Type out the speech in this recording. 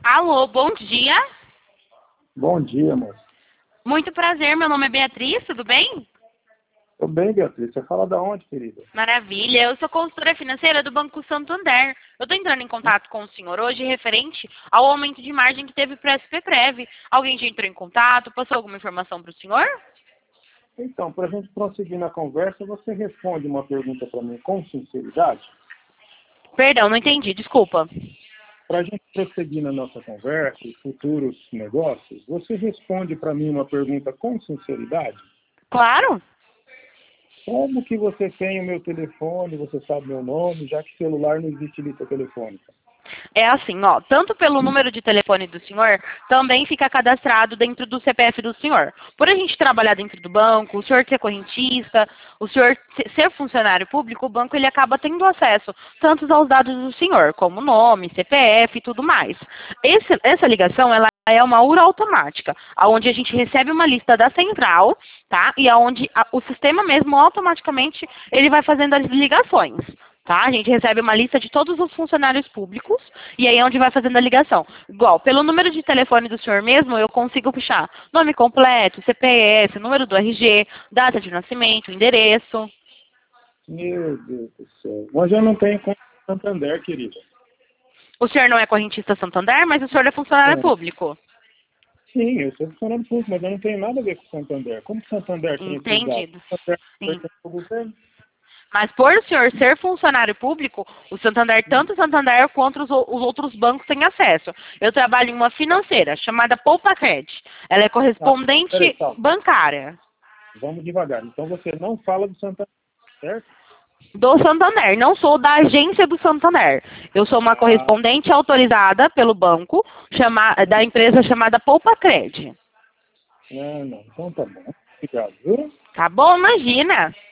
Alô, bom dia. Bom dia, moça. Muito prazer, meu nome é Beatriz, tudo bem? Tô bem, Beatriz. Você fala da onde, querida? Maravilha, eu sou consultora financeira do Banco Santander. Eu estou entrando em contato com o senhor hoje referente ao aumento de margem que teve para a SPPrev. Alguém já entrou em contato? Passou alguma informação para o senhor? Então, para a gente prosseguir na conversa, você responde uma pergunta para mim com sinceridade? Perdão, não entendi, desculpa. Para a gente prosseguir na nossa conversa e futuros negócios, você responde para mim uma pergunta com sinceridade? Claro. Como que você tem o meu telefone, você sabe meu nome, já que celular não existe lista telefônica? É assim, ó, tanto pelo número de telefone do senhor, também fica cadastrado dentro do CPF do senhor. Por a gente trabalhar dentro do banco, o senhor ser correntista, o senhor ser funcionário público, o banco ele acaba tendo acesso tanto aos dados do senhor, como nome, CPF e tudo mais. Essa ligação, ela é uma URA automática, onde a gente recebe uma lista da central, tá? E aonde o sistema mesmo automaticamente ele vai fazendo as ligações. Tá? A gente recebe uma lista de todos os funcionários públicos e aí é onde vai fazendo a ligação. Igual, pelo número de telefone do senhor mesmo, eu consigo puxar nome completo, CPF, número do RG, data de nascimento, endereço. Meu Deus do céu. Mas eu não tenho conta no Santander, querida. O senhor não é correntista Santander, mas o senhor é funcionário É. público. Sim, eu sou funcionário público, mas eu não tenho nada a ver com o Santander. Como que o Santander tem esses dados? Entendido. O Santander Sim. pertence ao governo? Mas por o senhor ser funcionário público, o Santander, tanto o Santander quanto os outros bancos têm acesso. Eu trabalho em uma financeira chamada Poupacred. Ela é Ah, peraí, correspondente calma. bancária. Vamos devagar. Então você não fala do Santander, certo? Do Santander, não sou da agência do Santander. Eu sou uma Ah, correspondente autorizada pelo banco da empresa chamada Poupacred. não, não. Então tá bom. Obrigado, viu? Tá bom? Imagina.